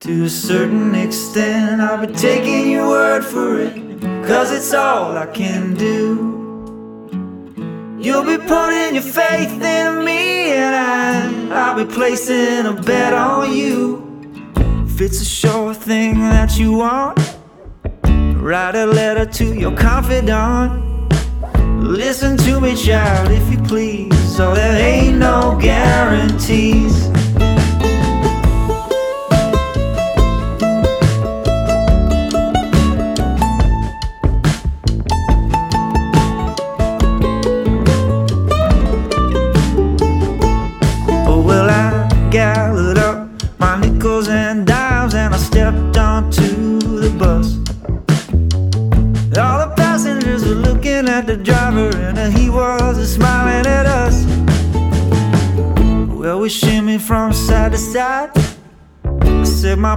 To a certain extent, I'll be taking your word for it, 'cause it's all I can do. You'll be putting your faith in me, and I'll be placing a bet on you. If it's a sure thing that you want, write a letter to your confidant. Listen to me, child, if you please. So there ain't no guarantees. Gathered up my nickels and dimes, and I stepped onto the bus. All the passengers were looking at the driver, and he was smiling at us. Well, we shimmied from side to side. I said my